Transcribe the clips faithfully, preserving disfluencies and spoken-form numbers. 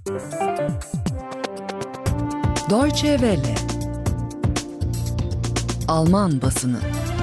Deutsche Welle. Alman basını.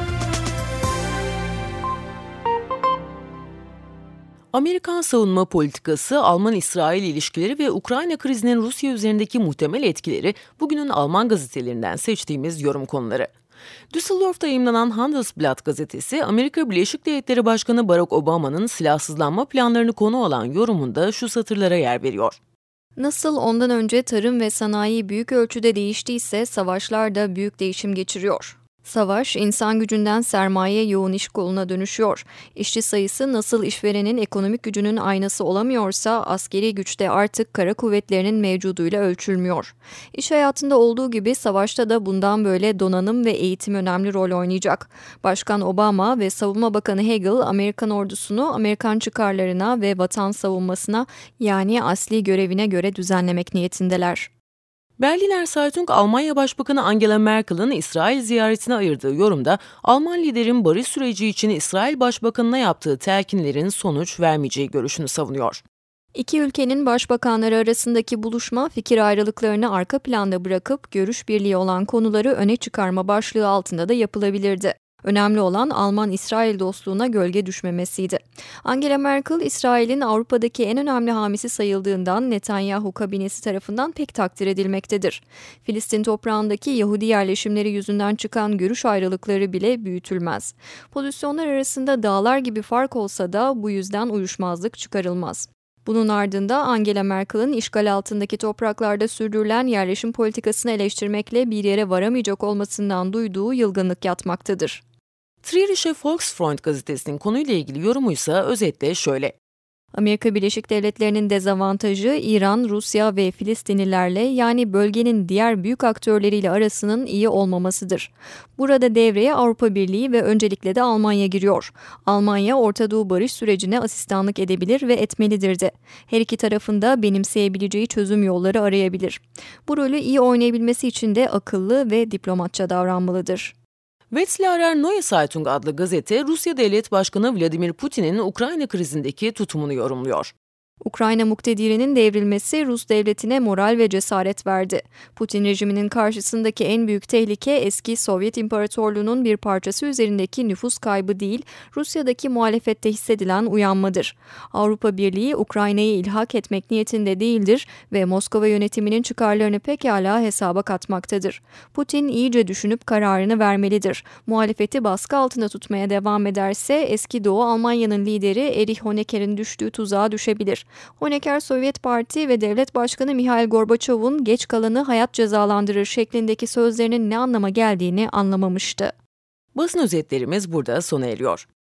Amerikan savunma politikası, Alman-İsrail ilişkileri ve Ukrayna krizinin Rusya üzerindeki muhtemel etkileri bugünün Alman gazetelerinden seçtiğimiz yorum konuları. Düsseldorf'ta yayımlanan Handelsblatt gazetesi, Amerika Birleşik Devletleri Başkanı Barack Obama'nın silahsızlanma planlarını konu alan yorumunda şu satırlara yer veriyor. Nasıl ondan önce tarım ve sanayi büyük ölçüde değiştiyse savaşlar da büyük değişim geçiriyor. Savaş, insan gücünden sermaye yoğun iş koluna dönüşüyor. İşçi sayısı nasıl işverenin ekonomik gücünün aynası olamıyorsa askeri güçte artık kara kuvvetlerinin mevcuduyla ölçülmüyor. İş hayatında olduğu gibi savaşta da bundan böyle donanım ve eğitim önemli rol oynayacak. Başkan Obama ve Savunma Bakanı Hagel, Amerikan ordusunu Amerikan çıkarlarına ve vatan savunmasına, yani asli görevine göre düzenlemek niyetindeler. Berliner Zeitung, Almanya Başbakanı Angela Merkel'in İsrail ziyaretine ayırdığı yorumda, Alman liderin barış süreci için İsrail Başbakanı'na yaptığı telkinlerin sonuç vermeyeceği görüşünü savunuyor. İki ülkenin başbakanları arasındaki buluşma, fikir ayrılıklarını arka planda bırakıp görüş birliği olan konuları öne çıkarma başlığı altında da yapılabilirdi. Önemli olan Alman-İsrail dostluğuna gölge düşmemesiydi. Angela Merkel, İsrail'in Avrupa'daki en önemli hamisi sayıldığından Netanyahu kabinesi tarafından pek takdir edilmektedir. Filistin toprağındaki Yahudi yerleşimleri yüzünden çıkan görüş ayrılıkları bile büyütülmez. Pozisyonlar arasında dağlar gibi fark olsa da bu yüzden uyuşmazlık çıkarılmaz. Bunun ardında Angela Merkel'in işgal altındaki topraklarda sürdürülen yerleşim politikasını eleştirmekle bir yere varamayacak olmasından duyduğu yılgınlık yatmaktadır. Trierische Volksfreund gazetesinin konuyla ilgili yorumuysa özetle şöyle. Amerika Birleşik Devletleri'nin dezavantajı İran, Rusya ve Filistinlilerle, yani bölgenin diğer büyük aktörleriyle arasının iyi olmamasıdır. Burada devreye Avrupa Birliği ve öncelikle de Almanya giriyor. Almanya, Orta Doğu barış sürecine asistanlık edebilir ve etmelidir de. Her iki tarafında benimseyebileceği çözüm yolları arayabilir. Bu rolü iyi oynayabilmesi için de akıllı ve diplomatça davranmalıdır. Wetzlarer Neue Zeitung adlı gazete, Rusya Devlet Başkanı Vladimir Putin'in Ukrayna krizindeki tutumunu yorumluyor. Ukrayna muktedirinin devrilmesi Rus devletine moral ve cesaret verdi. Putin rejiminin karşısındaki en büyük tehlike eski Sovyet İmparatorluğu'nun bir parçası üzerindeki nüfus kaybı değil, Rusya'daki muhalefette hissedilen uyanmadır. Avrupa Birliği Ukrayna'yı ilhak etmek niyetinde değildir ve Moskova yönetiminin çıkarlarını pekala hesaba katmaktadır. Putin iyice düşünüp kararını vermelidir. Muhalefeti baskı altında tutmaya devam ederse eski Doğu Almanya'nın lideri Erich Honecker'in düştüğü tuzağa düşebilir. Honecker, Sovyet Parti ve Devlet Başkanı Mihail Gorbaçov'un geç kalanı hayat cezalandırır şeklindeki sözlerinin ne anlama geldiğini anlamamıştı. Basın özetlerimiz burada sona eriyor.